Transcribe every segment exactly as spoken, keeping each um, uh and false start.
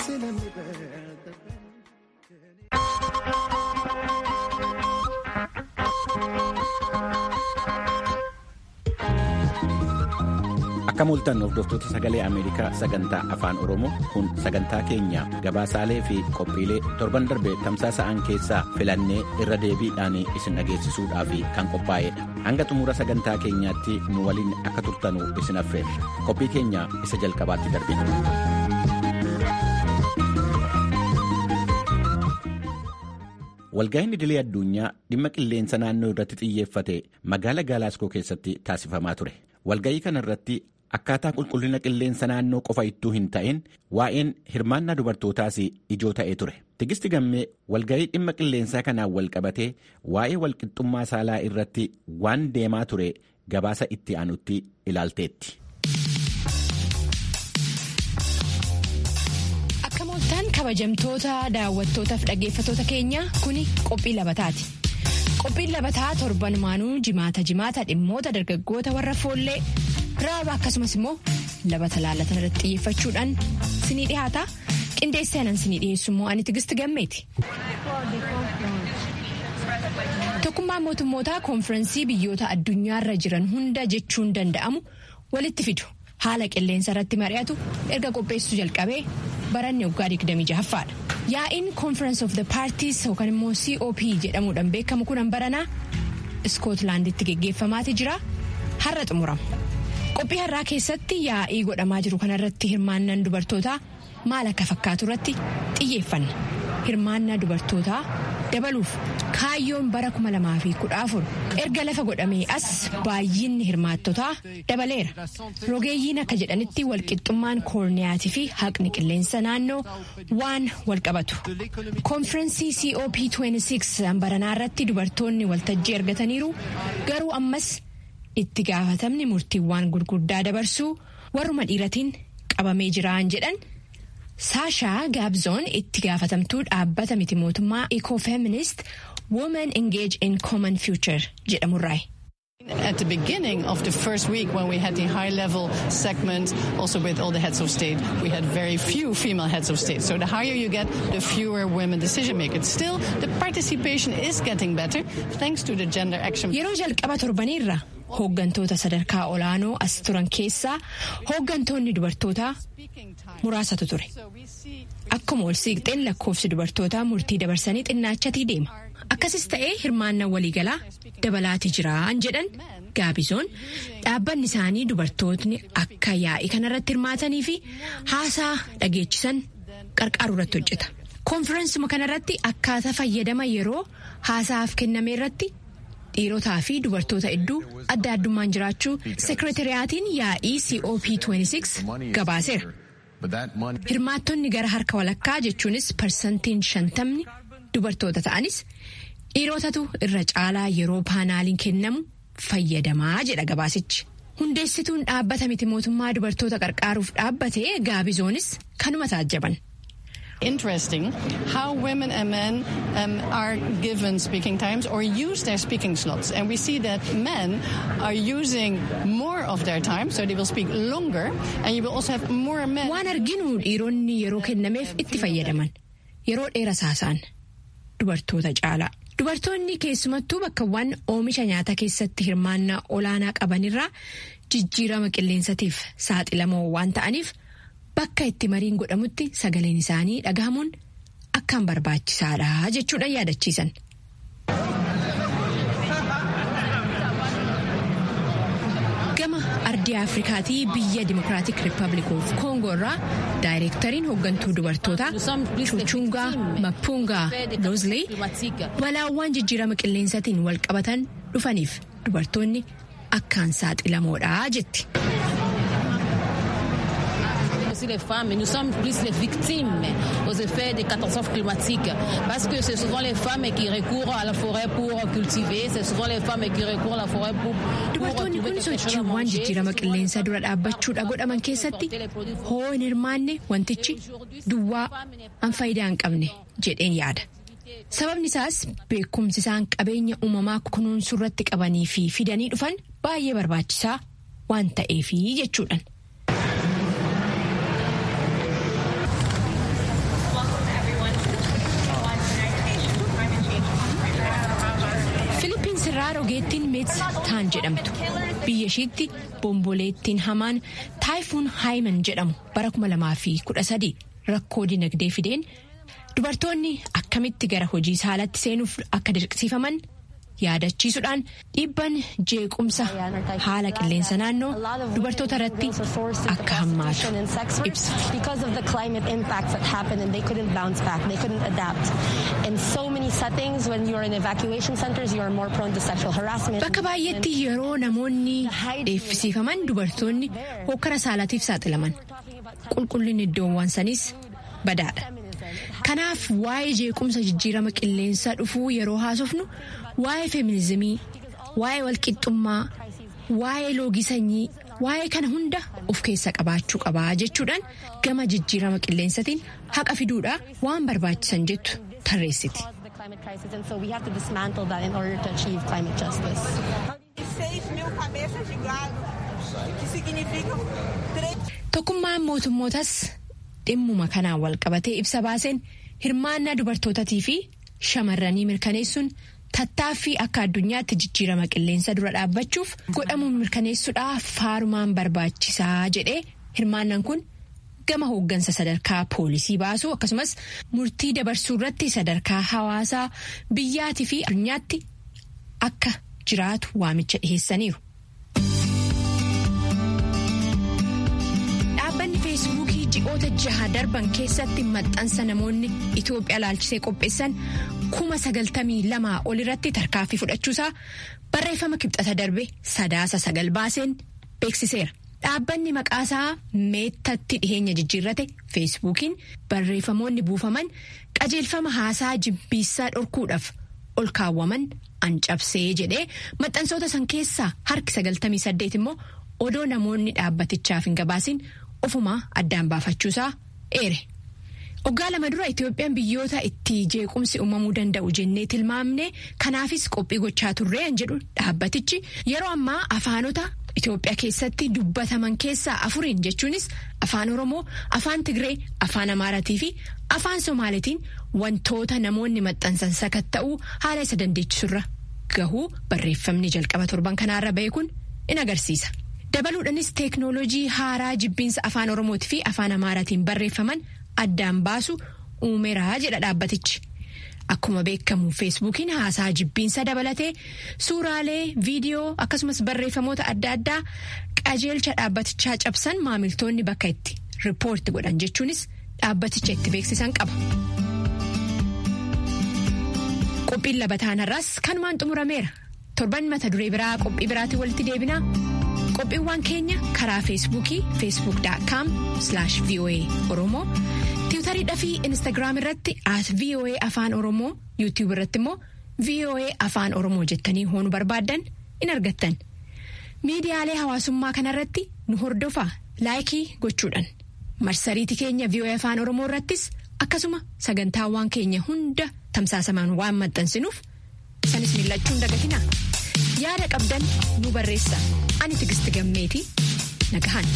Akka mul'atan hordoftoota sagalee Ameerikaa sagantaa afaan Oromoo kun sagantaa keenya gabaasaalee fi qophiilee torban darbe tamsaasa'an keessaa filannee irra deebiidhaan isin dhageessisuudhaaf kan qophaa'edha. Hanga xumura sagantaa keenyaatti nu waliin akka turtanu isin affeerra. Qophii keenya isa jalqabaatti darbina. Walga'iin idilee addunyaa dhimma qilleensa naannoo irratti xiyyeeffate magaalaa Gaalaaskoo keessatti taasifamaa ture. Walga'ii kana irratti akkaataa qulqullina qilleensa naannoo qofa ittuu hin ta'in waa'een hirmaannaa dubartootaas ijoo ta'ee ture. Tigisti Gammee walga'ii dhimma qilleensaa kanaan walqabatee waa'ee walqixxummaa saalaa irratti waan deemaa ture gabaasa itti aanutti ilaalteetti. Akka mooltaan kabajamtoota daawwattootaaf dhaggeeffattoota keenya kuni qophii labataati. Qophiin labataa torbanumaanuu jimaata jimaata dhimmoota dargaggoota warra foollee raaba akkasumas immoo labata laallatan irratti xiyyeeffachuudhaan sinii dhihaata. Qindeessaanan sinii dhiyeessu immoo ani Tigisti Gammeeti. Tokkummaan mootummootaa koonfirensii biyyoota addunyaarra jiran hunda jechuun danda'amu walitti fidu. Haala qilleensa irratti mari'atu erga qopheessuu jalqabee baranni waggaa digdamii jahaffaadha. Yaa'iin Conference of the Parties yookaan immoo C O P jedhamuudhaan beekamu kun baranaa Iskootlaanditti geggeeffamaati jira. Har'a xumurama. Qophii har'aa keessatti yaa'ii godhamaa jiru kanarratti hirmaannaan dubartootaa maal akka fakkaatu irratti xiyyeeffanna. Hirmaannaa dubartootaa dabaluuf kaayyoon bara kuma lamaa fi kudha afur erga lafa godhamee as baay'inni hirmaattotaa dabaleera. Rogeeyyiin akka jedhanitti walqixxummaan koorniyaatii fi haqni qilleensa naannoo waan walqabatu. Koonfirensii C O P digdamii lama baranaa irratti dubartoonni waltajjii argataniiru garuu ammas itti gaafatamni murtiiwwan gurguddaa dabarsuu warruma dhiiratiin qabamee jiraan jedhan. Saashaa Gaabzoon itti gaafatamtuu dhaabbata miti mootummaa Ecofeminist Women Engage in Common Future jedhamurraa. At the beginning of the first week when we had the high-level segment, also with all the heads of state, we had very few female heads of state. So the higher you get, the fewer women decision-makers. Still, the participation is getting better thanks to the gender action. Yeroo jalqaba torbaniirra hooggantoota sadarkaa olaanoo as turan keessaa hooggantoonni dubartootaa muraasatu ture. Akkuma ol siiqxeen lakkoofsi dubartootaa murtii dabarsanii xinnaachatii deema. Akkasis ta'ee hirmaannaa waliigalaa dabalaatii jiraan jedhan Gaabizoon dhaabbanni isaanii dubartootni akka yaa'ii kanarratti hirmaatanii fi haasaa dhageechisan qarqaaru irratti hojjeta. Koonfirensuma kanarratti akkaataa fayyadama yeroo haasaaf kenname irratti dhiirotaa fi dubartoota hedduu adda addummaan jiraachuu seekreetariyaatiin yaa'ii C O P digdamii lama gabaaseera. Hirmaattonni gara harka walakkaa jechuunis parsantiin shantamni dubartoota ta'anis dhiirotatu irra caalaa yeroo paanaaliin kennamu fayyadamaa jedha gabaasichi. Hundeessituun dhaabbata miti mootummaa dubartoota qarqaaruuf dhaabbate Gaabizoonis kanuma taajjaban. Interesting how women and men um, are given speaking times or use their speaking slots. And we see that men are using more of their time, so they will speak longer, and you will also have more men. Waan arginu dhiironni yeroo kennameef itti fayyadaman. Yeroo dheeraa saasaan dubartoota caalaa. Dubartoonni keessumattuu bakkawwan oomisha nyaataa keessatti hirmaannaa olaanaa qabanirraa jijjiirama qilleensatiif saaxilamoo waan ta'aniif bakka itti mariin godhamutti sagaleen isaanii dhagahamuun akkaan barbaachisaadha jechuudhaan yaadachiisan. Gama ardii Afrikaatii biyya Dimokiraatik Riippaabilik of Koongoo irraa daayireektariin hooggantuu dubartootaa Chuchungaa Mapungaa Lozlee balaawwan jijjiirama qilleensatiin wal qabatan dhufaniif dubartoonni akkaan saaxilamoodha jetti. Les femmes, et nous sommes plus les victimes aux effets des catastrophes climatiques parce que c'est souvent les femmes qui recourent à la forêt pour cultiver, c'est souvent les femmes qui recourent à la forêt pour dubartoonni kun sochiiwwan jijjiirama qilleensaa dura dhaabbachuudha godhaman keessatti hoo hin hirmaanne wantichi duwwaa an faayidaa hin qabne jedheen yaada. Sababni isaas beekumsi isaan qabeenya uumamaa kunuunsuu irratti qabanii fi fidanii dhufan baay'ee barbaachisaa waan ta'eefi jechuudhaan. Taayiwaan jedhamtu. Biyya ishiitti bomboleettiin hamaan Taayifuun Haayiman jedhamu bara kuma lamaa fi kudha sadii rakkoo dinagdee fideen dubartoonni akkamitti gara hojii saalatti seenuuf akka dirqisiifaman yaadachiisuudhaan dhiibban jeequmsa haala qilleensa naannoo dubartoota irratti akka hammaatu ibsa. Bakka baay'eetti yeroo namoonni dheeffisiifaman dubartoonni hokkara saalaatiif saaxilaman. Qulqullinni iddoowwan saniis badaadha. Kanaaf waa'ee jeequmsa jijjiirama qilleensaa dhufuu yeroo haasofnu waa'ee feminizimii, waa'ee walqixxummaa, waa'ee loogii sanyii, waa'ee kana hunda of keessa qabaachuu qabaa jechuudhaan gama jijjiirama qilleensatiin haqa fiduudha waan barbaachisan jettu tarreessiti. Tokkummaan mootummootas dhimmuma kanaan wal qabatee ibsa baaseen hirmaannaa dubartootaatii fi shamarranii mirkaneessuun tattaaffii akka addunyaatti jijjiirama qilleensa dura dhaabbachuuf godhamuun mirkaneessuudhaaf faarumaan barbaachisaa jedhee hirmaannaan kun gama hooggansa sadarkaa poolisii baasuu akkasumas murtii dabarsuu irratti sadarkaa hawaasaa biyyaatii fi addunyaatti akka jiraatu waamicha dhiheessaniiru. Dhaabbanni feesbuukii ji'oota jaha darban keessatti maxxansa namoonni Itoophiyaa laalchisee qopheessan kuma sagaltamii lamaa ol irratti tarkaanfii fudhachuusaa barreeffama kibxata darbe sadaasa sagal baaseen beeksiseera. Dhaabbanni maqaasaa meettatti dhiheenya jijjiirrate feesbuukiin barreeffamoonni buufaman qajeelfama haasaa jibbiinsaa dhorkuudhaaf ol kaawwaman ancabsee jedhee maxxansoota san keessaa harki sagaltamii saddeet immoo odoo namoonni dhaabbatichaaf hin gabaasin ofumaa addaan baafachuusaa eere. Waggaa lama dura Itoophiyaan biyyoota itti jeequmsi uumamuu danda'u jennee tilmaamne kanaafis qophii gochaa turreen jedhu dhaabbatichi yeroo ammaa afaanota Itoophiyaa keessatti dubbataman keessaa afuriin jechuunis afaan Oromoo, afaan Tigree, afaan Amaaraatii fi afaan Somaalitiin wantoota namoonni maxxansan sakatta'uu haala isa dandeechisurra gahuu barreeffamni jalqaba torban kanaarra ba'e kun in agarsiisa. Dabaluudhaanis teeknooloojii haaraa jibbiinsa afaan Oromootii fi afaan Amaaraatiin barreeffaman addaan baasu uumeraa jedha dhaabbatichi. Akkuma beekamu feesbuukiin haasaa jibbiinsa dabalatee suuraalee, viidiyoo akkasumas barreeffamoota adda addaa qajeelcha dhaabbatichaa cabsan maamiltoonni bakka itti riippoorti godhan jechuunis dhaabbaticha itti beeksisan qaba. Qophiin labataan har'aas kanumaan xumurameera. Torban mata duree biraa qophii biraatiin walitti deebinaa. Qophiiwwan keenya karaa feesbuukii facebook dot com slash voa oromoo tiwutariidhaa fi instaagiraam irratti at voa afaan oromoo yuutiyuub irratti immoo voa afaan oromoo jettanii hoonu barbaaddan in argattan. Miidiyaalee hawaasummaa kanarratti nu hordofaa laayikii gochuudhaan marsariitii keenya voa afaan oromoo irrattis akkasuma sagantaawwan keenya hunda tamsaasamaan waan maxxansinuuf sanis miillachuun dagatinaa. Yaada qabdan nu barreessa. Ani Tigisti Gammeetii nagahan.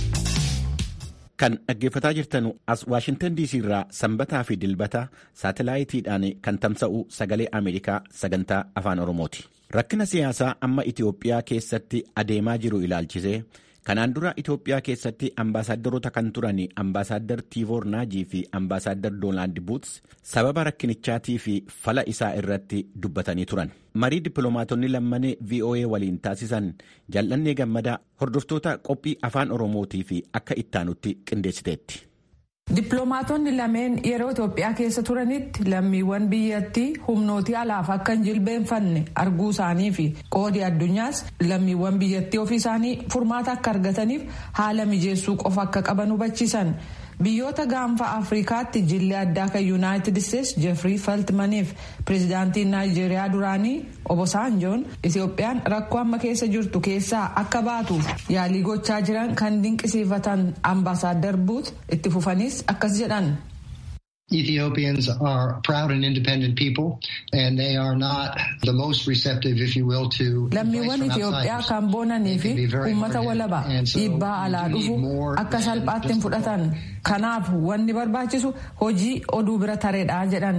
Kan dhaggeeffataa jirtanu as Waashintan D C irraa sanbataa fi dilbata saatalaayitiidhaan kan tamsa'u sagalee Ameerikaa sagantaa afaan Oromooti. Rakkina siyaasaa amma Itoophiyaa keessatti adeemaa jiru ilaalchisee kanaan dura Itoophiyaa keessatti ambaasaadarota kan turan ambaasaaddar Tiivoor Naajii fi ambaasaaddar Doonaald Buuts sababa rakkinichaatii fi fala isaa irratti dubbatanii turan. Marii dippiloomaatonni lammanee V O A waliin taasisan jal'annee gammadaa hordoftoota qophii afaan Oromootii fi akka ittaanutti qindeessiteetti. Dippiloomaatonni lameen yeroo Itoophiyaa keessa turanitti lammiiwwan biyyattii humnootii alaaf akka hin jilbeenfanne arguu isaanii fi qoodii addunyaas lammiiwwan biyyattii ofii isaanii furmaata akka argataniif haala mijeessuu qofa akka qaban hubachiisan. Biyyoota gaanfa Afrikaatti jillee addaa kan Yuunaayitid Isteetsi Jeefrii Faltmaniif pireezidaantiin Naayijeeriyaa duraanii Obasanjoon Itoophiyaan rakkoo amma keessa jirtu keessaa akka baatuuf yaalii gochaa jiran kan dinqisiifatan ambaasaaddar Buut itti fufanis akkas jedhan. Ethiopians are proud and independent people, and they are not the most receptive, if you will, to lammiiwwan Itoophiyaa kan boonanii fi uummata walaba dhiibbaa alaa dhufu akka salphaatti hin fudhatan. Kanaaf wanni barbaachisu hojii oduu bira tareedhaa jedhan.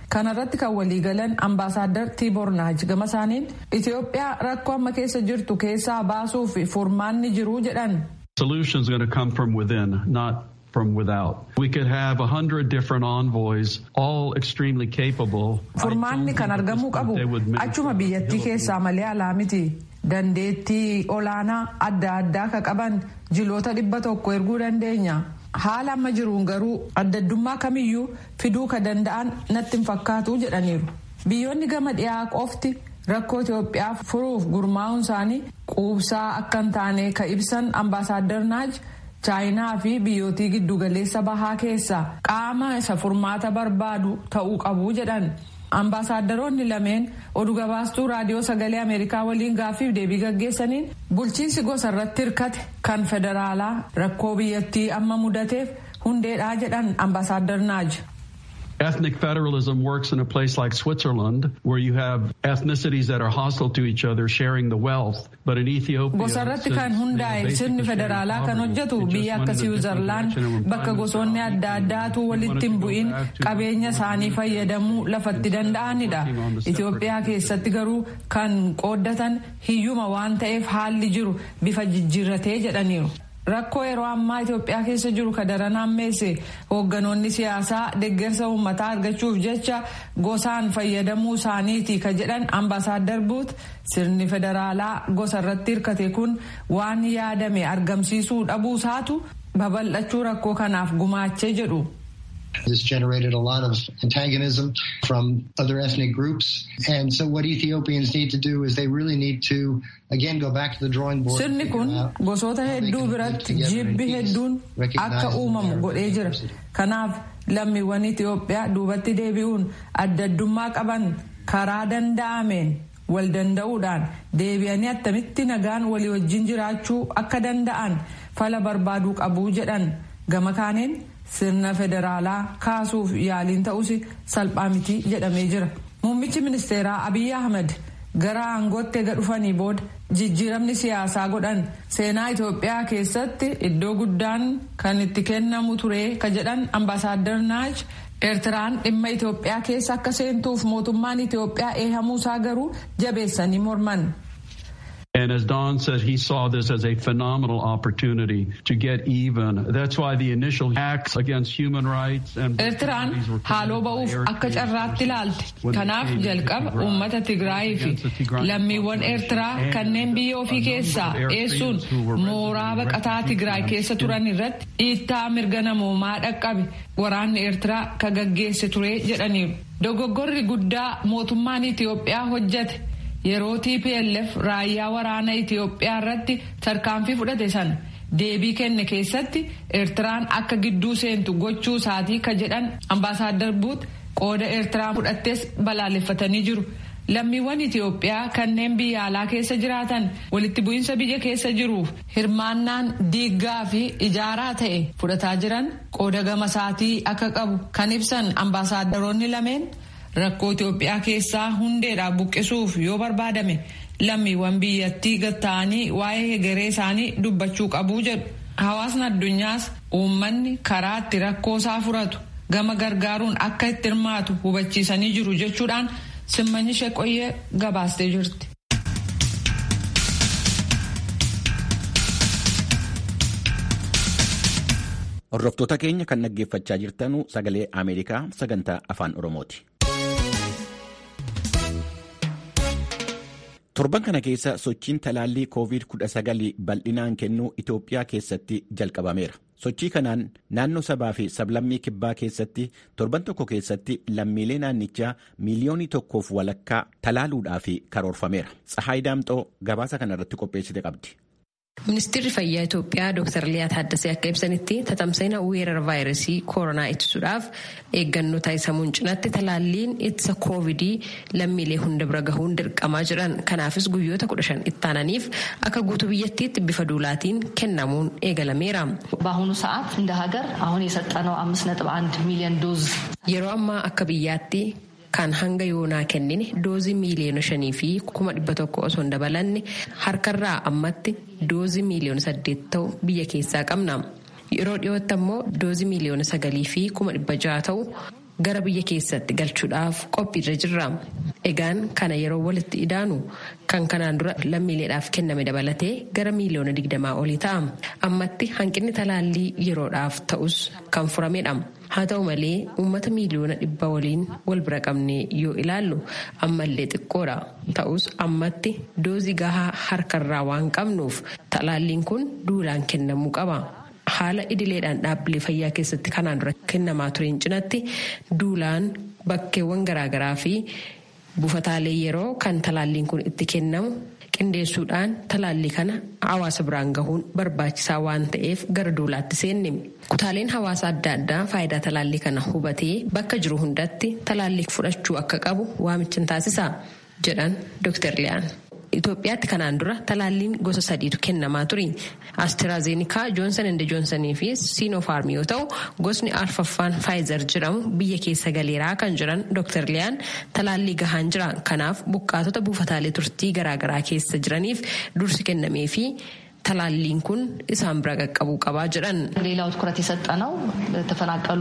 kanarratti kan waliigalan ambaasaadar Tiibor Naaj gama isaaniin Itoophiyaa rakkoo amma keessa jirtu keessaa baasuuf furmaanni jiru jedhan. Solutions are going to come from within, not from without. We could have a hundred different envoys, all extremely capable. Furmaanni kan argamuu qabu achuma biyyattii keessaa malee alaa miti. Dandeettii olaanaa adda addaa ka qaban jiloota dhibba tokko erguu dandeenya. Haala amma jiruun garuu addaddummaa kamiyyuu fiduu ka danda'an natti hin fakkaatu jedhaniiru. Biyyoonni gama dhiyaa qofti rakkoo Itoophiyaa furuuf gurmaa'uun isaanii quubsaa akka hin taane ka ibsan ambaasaadar Naaj chaayinaa fi biyyootii giddugaleessa bahaa keessaa qaama isa furmaata barbaadu ta'uu qabu jedhan. Ambaasaadaroonni lameen oduu gabaastuu raadiyoo sagalee Ameerikaa waliin gaaffiif deebii gaggeessaniin bulchiinsi gosa irratti hirkate kan federaalaa rakkoo biyyattii amma mudateef hundeedhaa jedhan ambaasaadar Naaj. Ethnic federalism works in a place like Switzerland, where you have ethnicities that are hostile to each other sharing the wealth. But in Ethiopia, gosarratti kan hundaa'e sirni federaalaa kan hojjetu biyya akka Switzerland bakka gosoonni adda addaatu walitti hin bu'in qabeenya isaanii fayyadamuu lafatti danda'anidha. Itoophiyaa keessatti garuu kan qooddatan hiyyuma waan ta'eef haalli jiru bifa jijjiirratee jedhaniiru. Rakkoo yeroo ammaa Itoophiyaa keessa jiru ka daran hammeesse hoogganoonni siyaasaa deeggarsa uummataa argachuuf jecha gosaan fayyadamuu isaaniiti ka jedhan ambaasaadar Buut sirni federaalaa gosa irratti hirkate kun waan yaadame argamsiisuu dhabuu isaatu babal'achuu rakkoo kanaaf gumaachee jedhu. This generated a lot of antagonism from other ethnic groups. And so what Ethiopians need to do is they really need to, again, go back to the drawing board. Sirni kun gosoota hedduu biratti jibbi hedduun akka uumamu godhee jira. Kanaaf lammiiwwan Itoophiyaa duubatti deebi'uun addaddummaa qaban karaa danda'ameen wal danda'uudhaan deebi'anii attamitti nagaan walii wajjin jiraachuu akka danda'an fala barbaaduu qabu jedhan. Gama kaaniin sirna federaalaa kaasuuf yaaliin ta'us salphaa miti jedhamee jira. Muummichi ministeeraa Abiy Ahmed gara aangootti ega dhufanii booda jijjiiramni siyaasaa godhan seenaa Itoophiyaa keessatti iddoo guddaan kan itti kennamu ture ka jedhan ambaasaadar Naaj Eertiraan dhimma Itoophiyaa keessa akka seentuuf mootummaan Itoophiyaa eehamuusaa garuu jabeessanii morman. And as Don said, he saw this as a phenomenal opportunity to get even. That's why the initial acts against human rights and Eertiraan haaloo ba'uuf akka carraatti ilaalte. Kanaaf jalqaba uummata Tigraay fi lammiiwwan Eertiraa kanneen biyya ofii keessaa eessuun mooraa baqataa Tigraay keessa turan irratti dhiittaa mirga namoomaa dhaqqabe waraanni Eertiraa ka gaggeesse ture jedhaniiru. Dogoggorri guddaa mootummaan Itoophiyaa hojjete. Yeroo T P L F raayyaa waraana Itoophiyaa irratti tarkaanfii fudhate san deebii kenne keessatti Eertiraan akka gidduu seentu gochuu isaatii ka jedhan ambaasaadar Buut qooda Eertiraan fudhattes balaaleffatanii jiru. Lammiiwwan Itoophiyaa kanneen biyya alaa keessa jiraatan walitti bu'iinsa biyya keessa jiruuf hirmaannaan diiggaa fi ijaaraa ta'e fudhataa jiran qooda gama isaatii akka qabu kan ibsan ambaasadaroonni lameen. Rakkoo Itoophiyaa keessaa hundeedhaa buqqisuuf yoo barbaadame lammiiwwan biyyattii gatta'anii waa'ee hegeree isaanii dubbachuu qabu jedhu. Hawaasni addunyaas uummanni karaa itti rakkoo isaa furatu gama gargaaruun akka itti hirmaatu hubachiisanii jiru jechuudhaan Simmanyi Sheeqoyyee gabaastee jirti. Hordoftoota keenya kan dhaggeeffachaa jirtanu sagalee Ameerikaa sagantaa afaan Oromooti. Torban kana keessa sochiin talaallii koovid kudha sagal bal'inaan kennuu Itoophiyaa keessatti jalqabameera. Sochii kanaan naannoo sabaa fi sablammii kibbaa keessatti torban tokko keessatti lammiilee naannichaa miiliyoonii tokkoof walakkaa talaaluudhaaf karoorfameera. Tsahaay Daamxoo gabaasa kanarratti qopheessite qabdi. Ministeerri Fayyaa Itoophiyaa Dooktar Liyaa Taaddasee akka ibsanitti tatamsa'ina weerara vaayirasii koronaa ittisuudhaaf eeggannoo taasisamuun cinatti talaalliin ittisa koovidii lammiilee hunda bira gahuun dirqamaa jiran. Kanaafis guyyoota kudha shan itti aananiif akka guutuu biyyattiitti bifa duulaatiin kennamuun eegalameera. በአሁኑ ሰዓት እንደ ሀገር አሁን የሰጠነው አምስት ነጥብ አንድ ሚሊዮን ዶዝ yeroo ammaa akka biyyaatti kan hanga yoonaa kennine doozii miiliyoona shanii fi kuma dhibba tokko osoo hin dabalanne harkarraa ammatti doozii miiliyoona saddeet ta'u biyya keessaa qabna. Yeroo dhiyootti ammoo doozii miiliyoona sagalii fi kuma dhibba jaha ta'u gara biyya keessatti galchuudhaaf qophiirra jirra. Egaan kana yeroo walitti idaanu kan kanaan dura lammiileedhaaf kenname dabalatee gara miiliyoona digdamaa olii ta'a. Ammatti hanqinni talaallii yeroodhaaf ta'us kan furamedha. Haa ta'u malee uummata miiliyoona dhibba waliin wal bira qabnee yoo ilaallu ammallee xiqqoodha. Ta'us ammatti doozii gahaa harkarraa waan qabnuuf talaalliin kun duulaan kennamuu qaba. Haala idileedhaan dhaabbilee fayyaa keessatti kanaan dura kennamaa tureen cinatti duulaan bakkeewwan garaagaraa fi buufataalee yeroo kan talaalliin kun itti kennamu qindeessuudhaan talaallii kana hawaasa biraan gahuun barbaachisaa waan ta'eef gara duulaatti seenne. Kutaaleen hawaasa adda addaa faayidaa talaallii kana hubatee bakka jiru hundatti talaallii fudhachuu akka qabu waamicha taasisa jedhan Dooktar Liyaan. Itoophiyaatti kanaan dura talaalliin gosa sadiitu kennamaa ture. AstraZeneca, Johnson and Johnson fi Sinopharm yoo ta'u, gosni arfaffaan Pfizer jedhamu biyya keessa galeeraa kan jiran Dooktar Liyaan talaallii gahaan jira. Kanaaf buqqaatota buufataalee turtii garaagaraa keessa jiraniif dursi kennamee fi talaalliin kun isaan bira qaqqabuu qabaa jedhan. ሌላው ትኩረት የሰጠነው ተፈናቀሉ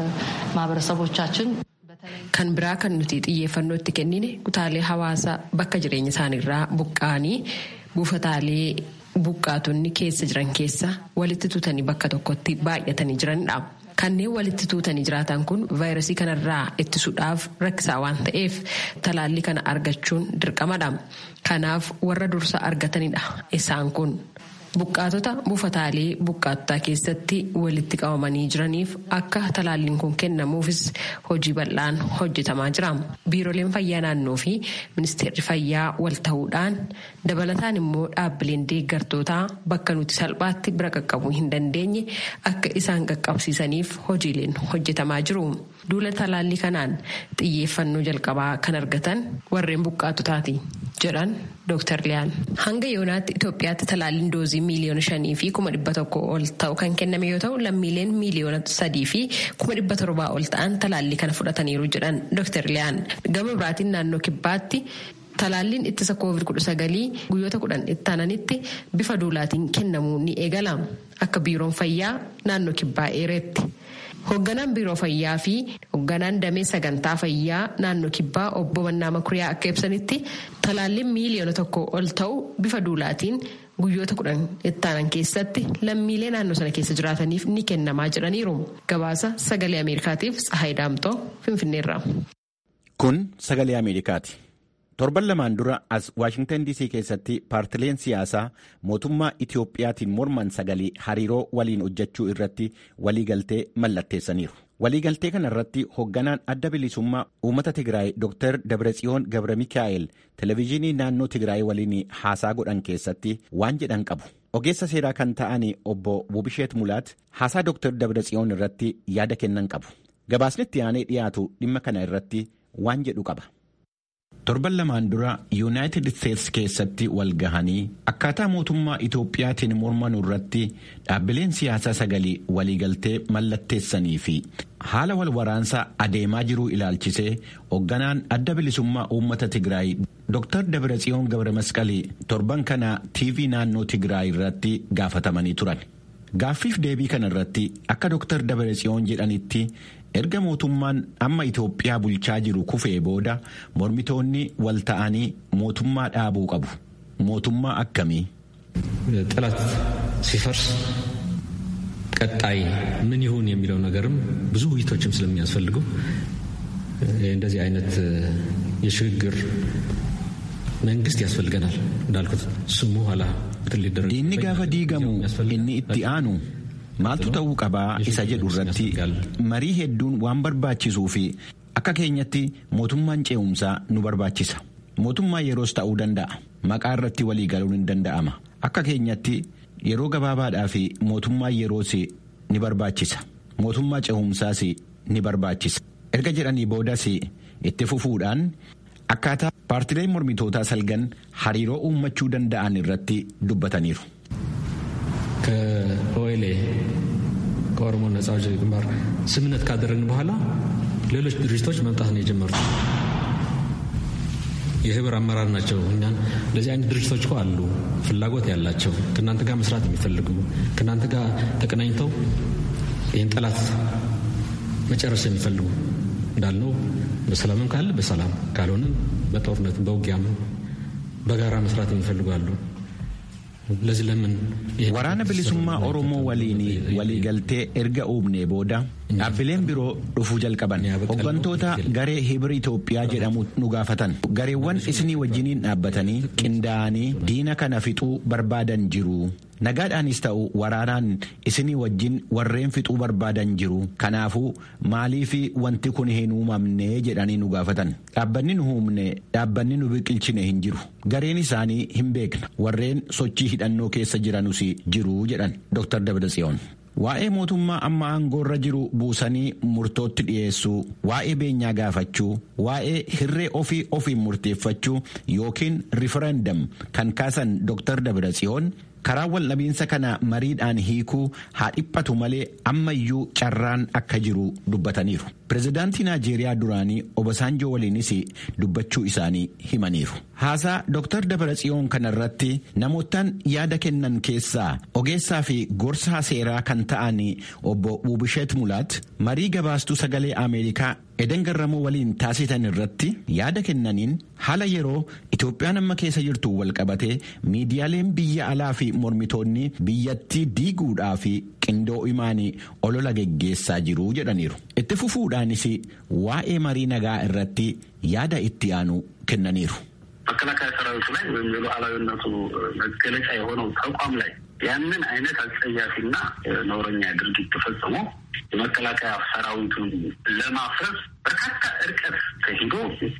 ማህበረሰቦቻችን kan biraa kan nuti xiyyeeffannoo itti kennine kutaalee hawaasaa bakka jireenya isaaniirraa buqqa'anii buufataalee buqqaatonni keessa jiran keessa walitti tuutanii bakka tokkotti baay'atanii jiranidha. Kanneen walitti tuutanii jiraatan kun vaayirasii kanarraa ittisuudhaaf rakkisaa waan ta'eef talaallii kana argachuun dirqamadha. Kanaaf warra dursa argatanidha isaan kun. Buqqaatota buufataalee buqqaatotaa keessatti walitti qabamanii jiraniif akka talaalliin kun kennamuufis hojii bal'aan hojjetamaa jira. Biiroleen fayyaa naannoo fi ministeerri fayyaa wal ta'uudhaan dabalataan immoo dhaabbileen deeggartootaa bakka nuti salphaatti bira qaqqabuu hin dandeenye akka isaan qaqqabsiisaniif hojiileen hojjetamaa jiru. Duula talaallii kanaan xiyyeeffannoo jalqabaa kan argatan warreen buqqaatotaati jedhan Dooktar Liyaan. Hanga yoonaatti Itoophiyaatti talaalliin doozii miiliyoona shanii fi kuma dhibba tokko ol ta'u kan kenname yoo ta'u lammiileen miiliyoona sadii fi kuma dhibba torbaa ol ta'an talaallii kana fudhataniiru jedhan Dooktar Liyaan. Gama biraatiin naannoo kibbaatti talaalliin ittisa koovid kudha sagalii guyyoota kudhan itti aananitti bifa duulaatiin kennamuu ni eegala akka biiroon fayyaa naannoo kibbaa eeretti. Hoogganaan biiroo fayyaa fi hoogganaan damee sagantaa fayyaa naannoo kibbaa obbo Mannaa Makuriyaa akka ibsanitti talaalliin miiliyoona tokko ol ta'u bifa duulaatiin guyyoota kudhan itti aanan keessatti lammiilee naannoo sana keessa jiraataniif ni kennamaa jedhaniiru. Gabaasa sagalee Ameerikaatiif Tsahaay Daamtoo Finfinneerra. Kun sagalee Ameerikaati. Torban lamaan dura as Waashingtan D C keessatti paartileen siyaasaa mootummaa Itiyoophiyaatiin morman sagalee hariiroo waliin hojjechuu irratti waliigaltee mallatteessaniiru. Waliigaltee kana irratti hoogganaan adda bilisummaa uummata Tigraay Dooktar Dabratsiyoon Gabra Mikaa'el televezyiinii naannoo Tigraay waliin haasaa godhan keessatti waan jedhan qabu. Ogeessa seeraa kan ta'an obbo Wubisheet Mulaat haasaa Dooktar Dabratsiyoon irratti yaada kennan qabu. Gabaasni itti aanee dhiyaatu dhimma kana irratti waan jedhu qaba. Torban lamaan dura Yuunaayitid Isteets keessatti wal gahanii akkaataa mootummaa Itoophiyaatiin morman irratti dhaabbileen siyaasaa sagalee waliigaltee mallatteessanii fi haala wal waraansaa adeemaa jiruu ilaalchisee hoogganaan adda bilisummaa uummata Tigraay Dooktar Dabratsiyoon Gabra Masqalii torban kana T V naannoo Tigraay irratti gaafatamanii turan. Gaaffiif deebii kana irratti akka Dooktar Dabratsiyoon jedhanitti erga mootummaan amma Itoophiyaa bulchaa jiru kufee booda mormitoonni wal ta'anii mootummaa dhaabuu qabu. Mootummaa akkamii? ጠላት ሲፈርስ ቀጣይ ምን ይሁን የሚለው ነገርም ብዙ ውይይቶችም ስለሚያስፈልገው እንደዚህ አይነት የሽግግር መንግስት ያስፈልገናል እንዳልኩት ስሙ ኋላ ትልልደረግ ዲኒ ጋፈ ዲገሙ እኒ itti aanu maaltu ta'uu qabaa isa jedhu irratti marii hedduun waan barbaachisuu fi akka keenyatti mootummaan ce'umsaa nu barbaachisa. Mootummaa yeroos ta'uu danda'a. Maqaa irratti walii galuun hin danda'ama. Akka keenyatti yeroo gabaabaadhaa fi mootummaa yeroos ni barbaachisa. Mootummaa ce'umsaas ni barbaachisa. Erga jedhanii boodas itti fufuudhaan akkaataa paartileen mormitootaa salgan hariiroo uummachuu danda'an irratti dubbataniiru. ከኦኤልኤ ከኦሮሞ ነጻ አውጪ ግንባር ስምምነት ካደረግን በኋላ ሌሎች ድርጅቶች መምጣት ነው የጀመሩት። የህብር አመራር ናቸው። እኛን እንደዚህ አይነት ድርጅቶች እኮ አሉ፣ ፍላጎት ያላቸው ከእናንተ ጋር መስራት የሚፈልጉ ከእናንተ ጋር ተቀናኝተው ይህን ጠላት መጨረስ የሚፈልጉ እንዳልነው በሰላምም ካለ በሰላም ካልሆነም በጦርነት በውጊያም በጋራ መስራት የሚፈልጋሉ። ለዚህ ለምን waraana bilisummaa Oromoo waliin waliigaltee erga uumnee booda dhaabbileen biroo dhufuu jalqaban hooggantoota garee Hibir Itoophiyaa jedhamu nu gaafatan gareewwan isinii wajjiniin dhaabbatanii qindaa'anii diina kana fixuu barbaadan jiru nagaadhaanis ta'u waraanaan isinii wajjin warreen fixuu barbaadan jiru kanaafuu maaliif wanti kun hin uumamne jedhanii nu gaafatan dhaabbanni nu uumne dhaabbanni nu biqilchine hin jiru gareen isaanii hin beekna warreen sochii hidhannoo keessa jiranus jiru jedhan Dr. Dabratsiyoon. Waa'ee mootummaa amma aangoorra jiru buusanii murtootti dhiyeessuu, waa'ee beenyaa gaafachuu, waa'ee hirree ofii ofiin murteeffachuu yookiin riferendum kan kaasan Dr. Dabratsiyoon karaa waldhabiinsa kana mariidhaan hiikuu haa dhiphatu malee ammayyuu carraan akka jiru dubbataniiru. Pireezidaantii Naajeeriyaa duraanii Obasanjoo waliinis dubbachuu isaanii himaniiru. Haasaa Dr. Dabratsiyoon kanarratti namootaan yaada kennan keessaa ogeessaa fi gorsaa seeraa kan ta'an obbo Wubisheet Mulaat marii gabaastuu sagalee Ameerikaa Eden Garramuu waliin taasisan irratti yaada kennaniin haala yeroo Itoophiyaan amma keessa jirtu walqabatee miidiyaaleen biyya alaa fi mormitoonni biyyattii diiguudhaa fi qindoo imaanii olola geggeessaa jiru jedhaniiru. Itti fufuudhaanis waa'ee marii nagaa irratti yaada itti aanu kennaniiru. መከላከያ ሰራዊቱ ላይ ወይም የሉዓላዊነቱ መገለጫ የሆነው ተቋም ላይ ያንን አይነት አጸያፊና ነውረኛ ድርጊት ተፈጽሞ የመከላከያ ሰራዊቱን ለማፍረስ በርካታ እርቀት ተሄዶ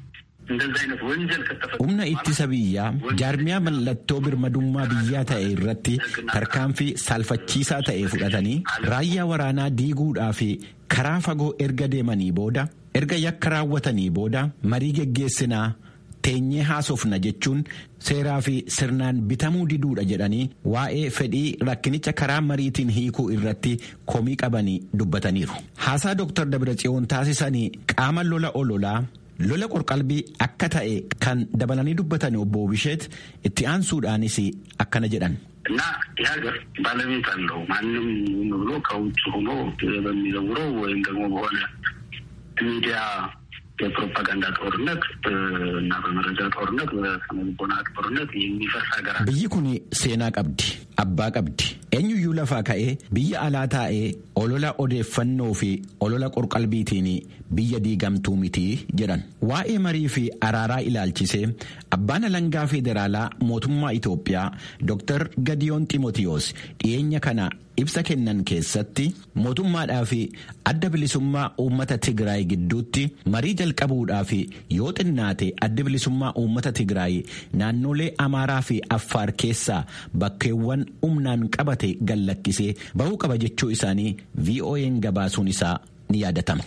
እንደዚህ አይነት ወንጀል ከተፈጸመ humna ittisa biyyaa jaarmiyaa mallattoo birmadummaa biyyaa ta'e irratti tarkaanfii salphachiisaa ta'e fudhatanii raayyaa waraanaa diiguudhaa fi karaa fagoo erga deemanii booda erga yakka raawwatanii booda marii geggeessinaa teenyee haasofna jechuun seeraa fi sirnaan bitamuu diduudha jedhanii waa'ee fedhii rakkinicha karaa mariitiin hiikuu irratti komii qabanii dubbataniiru. Haasaa Dr. Dabratsiyoon taasisanii qaama lola ololaa lola qorqalbii akka ta'e kan dabalanii dubbatan obbo Wubisheet itti aansuudhaanis akkana jedhan. እና ይህ ሀገር ባለቤት አለው ማንም ብሎ ከውጭ ሆኖ በሚዘውረው ወይም ደግሞ በሆነ ሚዲያ የፕሮፓጋንዳ ጦርነት እና በመረጃ ጦርነት በስነልቦና ጦርነት የሚፈስ ሀገር biyyi kun seenaa qabdi abbaa qabdi eenyuyyuu lafaa ka'ee biyya alaa taa'ee olola odeeffannoo fi olola qorqalbiitiin biyya diigamtuu miti jedhan waa'ee marii fi araaraa ilaalchisee abbaan alangaa federaalaa mootummaa Itoophiyaa Dr. Gadiyoon Ximootiyoos dhiyeenya kana ibsa kennan keessatti mootummaadhaa fi adda bilisummaa uummata Tigraay gidduutti marii jalqabuudhaa fi yoo xinnaate adda bilisummaa uummata Tigraay naannolee Amaaraa fi Affaar keessaa bakkeewwan humnaan qabate gallakkisee bahuu qaba jechuu isaanii V O A'n gabaasuun isaa ni yaadatama.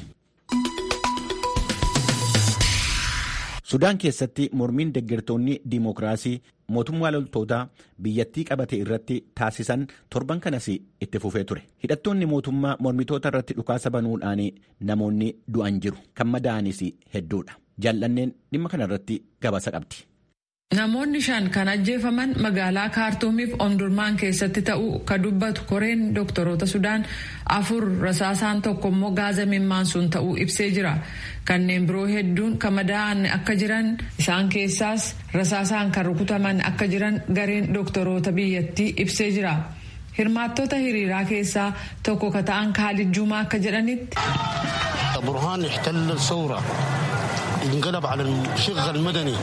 Sudaan keessatti mormiin deeggartoonni diimokiraasii mootummaa loltootaa biyyattii qabate irratti taasisan torban kanas itti fufee ture. Hidhattoonni mootummaa mormitoota irratti dhukaasa banuudhaan namoonni du'an jiru. Kan madaa'anis hedduudha. Jaallanneen dhimma kanarratti gabaasa qabdi. Namoonni shan kan ajjeefaman magaalaa Kaartuumiif Omdurmaan keessatti ta'uu ka dubbatu koreen doktoroota Sudaan afur rasaasaan tokko immoo gaaza mimmaansuun ta'uu ibsee jira. Kanneen biroo hedduun kan madaa'an akka jiran isaan keessaas rasaasaan kan rukutaman akka jiran gareen doktoroota biyyattii ibsee jira. Hirmaattota hiriiraa keessaa tokko ka ta'an Kaalid Jumaa akka jedhanitti. Burhaan ihtal sawra inqalab ala al-shigh al-madani.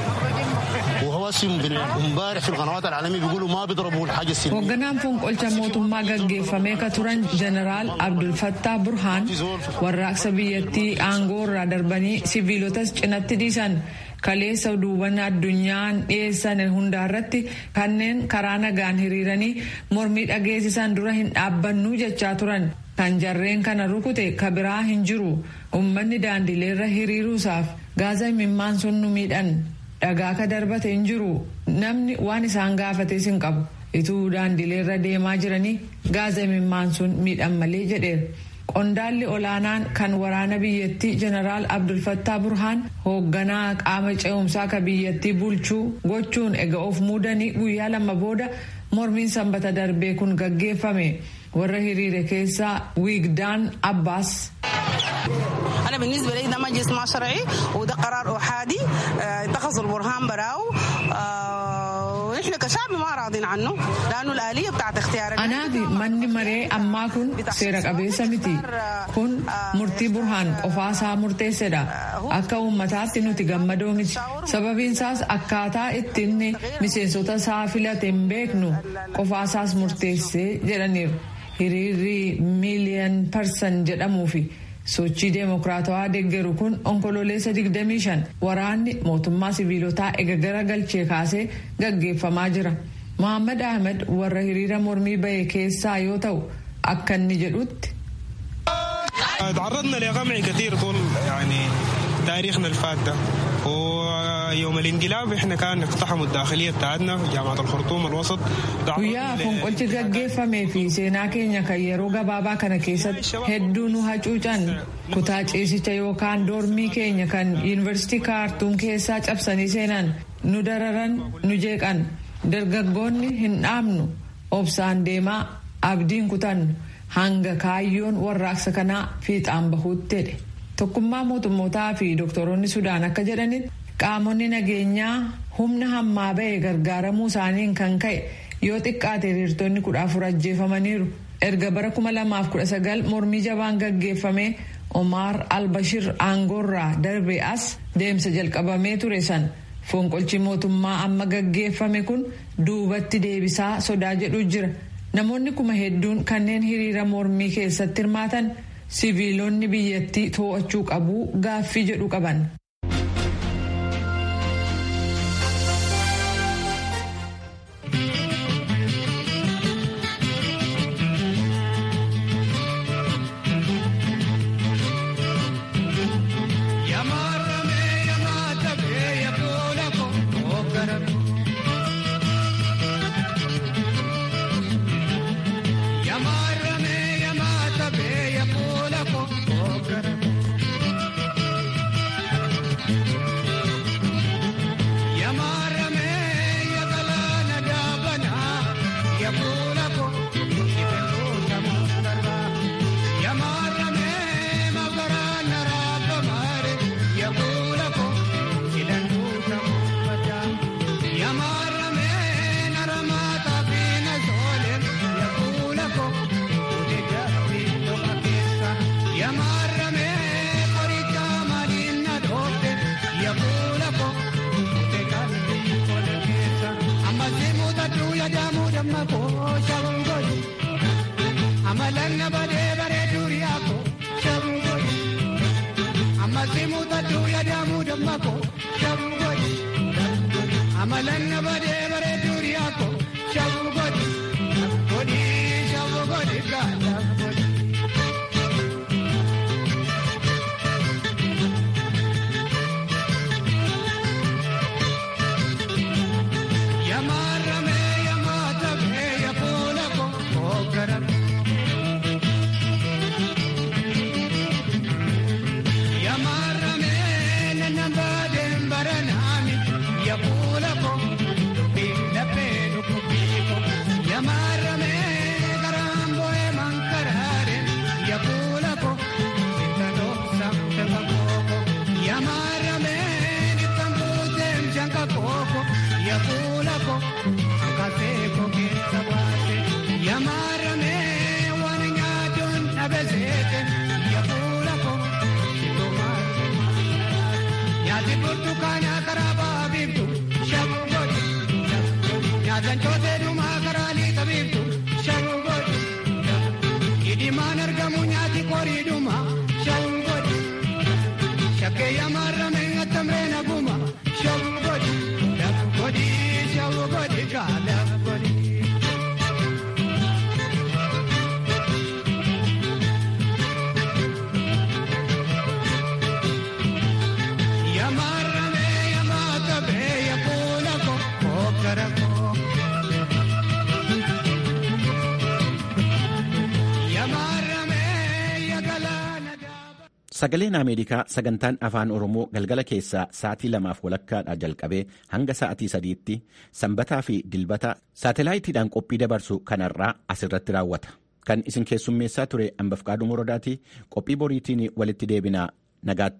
Hoogganaan fonqolcha mootummaa gaggeeffamee ka turan Jeneraal Abdul Fattah Burhaan warraaqsa biyyattii aangoo irraa darbanii siviilotas cinatti dhiisan kaleessa duuban addunyaan dhiyeessan hundaarratti kanneen karaa nagaan hiriiranii mormii dhageessisan dura hin dhaabbannuu jechaa turan. Kan jarreen kana rukute ka biraa hin jiru uummanni daandileerra hiriiruusaaf gaaza mimmaansuun nu miidhan. Dhagaa ka darbate hin jiru namni waan isaan gaafates hin qabu ituu daandileerra deemaa jiranii gaaza mimmaansuun miidhan malee jedheera. Qondaalli olaanaan kan waraana biyyattii Jeneraal Abdul Fattah Burhaan hoogganaa qaama ce'umsaa ka biyyattii bulchuu gochuun ega of muudanii guyyaa lama booda mormiin sanbata darbee kun gaggeeffame. Warra hiriire keessaa Wiigdaan Abbaas. أنا بالنسبة لي ده مجلس ما شرعي وده قرار أحادي اتخذ البرهان براو ونحن كشعب ما راضين عنه لأنه الآلية بتاعت اختيار أنا في من مري أما كن سيرك أبي سمتي كن مرتي برهان قفاسا مرتي سدا أكا أمتات نتجمدو مش سببين ساس أكاتا اتني مسيسوتا سافلة تنبيكنو قفاساس مرتي سي جرانير hiriirri miiliyan parsan jedhamuu fi sochii deemokiraatawaa deeggaru kun onkololeessa digdamii shan waraanni mootummaa siviilotaa ega gara galchee kaasee gaggeeffamaa jira. Mohaammed Ahmed warra hiriira mormii bahe keessaa yoo ta'u akka inni jedhutti. تعرضنا لقمع كثير طول يعني تاريخنا الفات ويوم الانقلاب احنا كان اقتحموا الداخليه بتاعتنا جامعه الخرطوم الوسط ويا fonqolchi gaggeeffamee fi seenaa keenya kan yeroo gabaabaa kana keessatti hedduu nu hacuucan kutaa ciisicha yookaan doormii keenya kan yuunivarsiitii kaartuum keessaa cabsanii seenan nu dararan nu jeeqan dargaggoonni hin dhaabnu obsaan deemaa abdiin kutannu hanga kaayyoon warraaqsa kanaa fiixaan bahuutti jedhe. Tokkummaa mootummootaa fi doktoroonni Sudaan akka jedhanitti qaamonni nageenyaa humna hammaa ba'e gargaaramuu isaaniin kan ka'e yoo xiqqaate hiriirtonni kudha afur ajjeefamaniiru. Erga bara kuma lamaaf kudha sagal mormii jabaan gaggeeffame Omar al-Bashir aangoorraa darbee as deemsa jalqabamee ture san fonqolchi mootummaa amma gaggeeffame kun duubatti deebisaa sodaa jedhu jira. Namoonni kuma hedduun kanneen hiriira mormii keessatti hirmaatan siviilonni biyyattii to'achuu qabu gaaffii jedhu qaban. Sagaleen Ameerikaa sagantaan afaan Oromoo galgala keessaa sa'aatii lamaaf walakkaadhaa jalqabee hanga sa'aatii sadiitti sanbataa fi dilbata saatalaayitiidhaan qophii dabarsu kanarraa asirratti raawwata. Kan isin keessummeessaa ture Ambafqaaduu Morodaatii qophii boriitiin walitti deebinaa nagaatti.